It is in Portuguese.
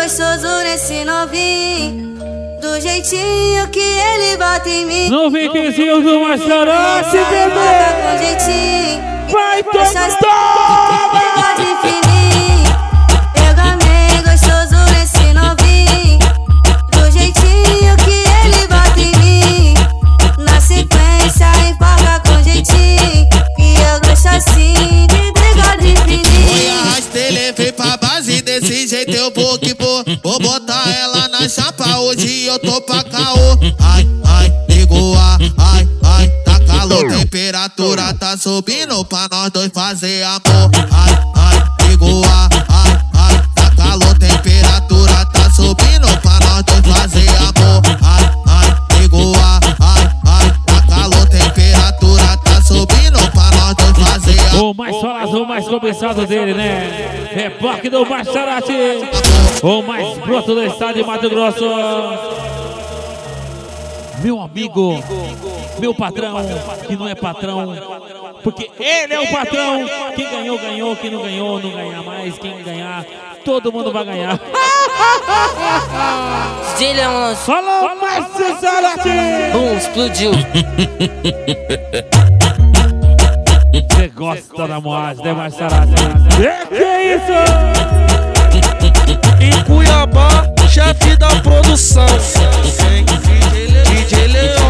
gostoso nesse novinho, do jeitinho que ele bate em mim. Não vem quezinho do Macharote, bebê. Com jeitinho, vai gostoso de fininho. Pega bem gostoso nesse novinho, do jeitinho que ele bate em mim. Na sequência empolga com jeitinho, que eu gosto assim de bigode fininho. Oi, arrastei, levei pra base, desse jeito eu vou que vou. Vou botar ela na chapa, hoje eu tô pra caô. Ai, ai, ligou a, ai, ai, tá calor, temperatura tá subindo pra nós dois fazer amor. Ai, ai, ligou a, ai, ai, tá calor, temperatura tá subindo pra nós dois fazer amor. Ai, ai, ligou a, ai, ai, tá calor, temperatura tá subindo pra nós dois fazer amor. O mais falado, o mais cobiçado dele, né? É Rock do Macharote, o mais broto do estado de Mato Grosso. Meu amigo, meu patrão, que não é patrão, porque ele é o patrão. Quem ganhou, ganhou. Quem não ganhou, não ganha mais. Quem ganhar, todo mundo vai ganhar. Falou, Macharote! Explodiu. Você gosta da moagem, né, Macharote? Que é isso? Em Cuiabá, chefe da produção, DJ Leão.